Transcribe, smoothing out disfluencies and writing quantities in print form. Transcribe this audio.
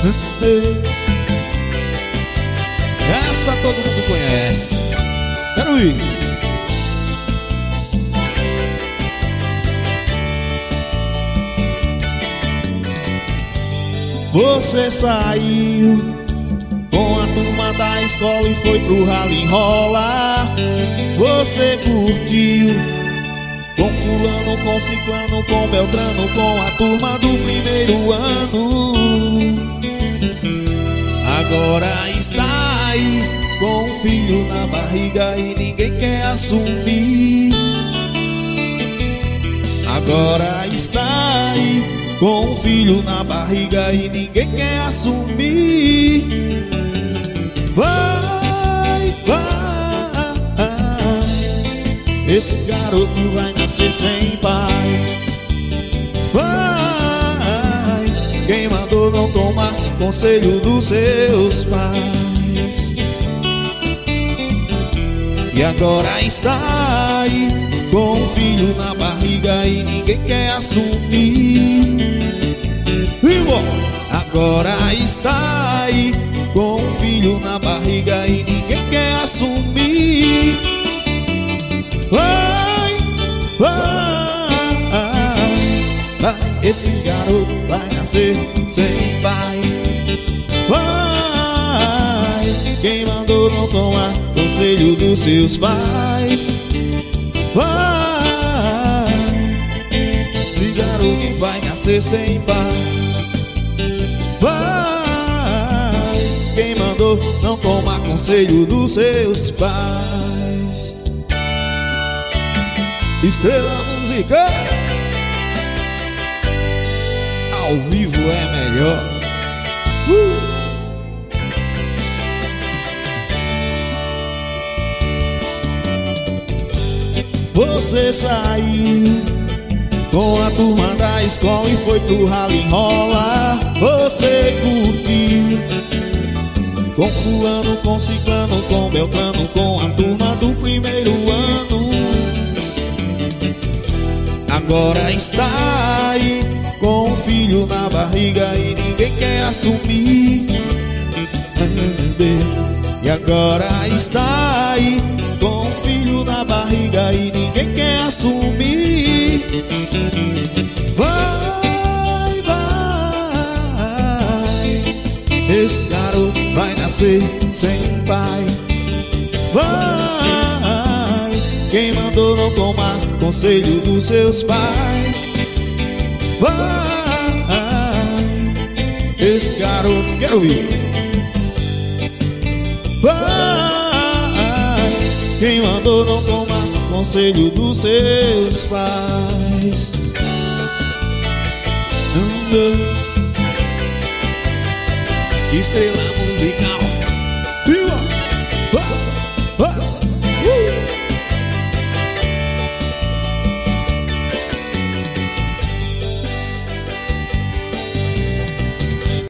Essa todo mundo conhece. Quero ir. Você saiu com a turma da escola e foi pro rally enrolar. Você curtiu com fulano, com ciclano, com beltrano, com a turma do primeiro ano. Agora está aí com um filho na barriga e ninguém quer assumir. Agora está aí com um filho na barriga e ninguém quer assumir. Vai, esse garoto vai nascer sem pai. Vai, quem mandou não tomar conselho dos seus pais. E agora está aí com um filho na barriga e ninguém quer assumir. Agora está aí com um filho na barriga e ninguém quer assumir. Vai, esse garoto vai nascer sem pai. Vai, quem mandou não tomar conselho dos seus pais. Vai, esse garoto vai nascer sem pai. Vai, quem mandou não tomar conselho dos seus pais. Estrela Musical, ao vivo é melhor. Você saiu com a turma da escola e foi pro rally enrolar. Você curtiu com fulano, com ciclano, com beltrano, com a turma do primeiro ano. Agora está aí com um filho na barriga e ninguém quer assumir. E agora está aí com um filho na barriga e ninguém quer assumir. Vai, esse garoto vai nascer sem pai. Vai, quem mandou não tomar conselho dos seus pais. Vai, esse garoto, quero ouvir. Vai, quem mandou não tomar conselho dos seus pais. Estrela Musical.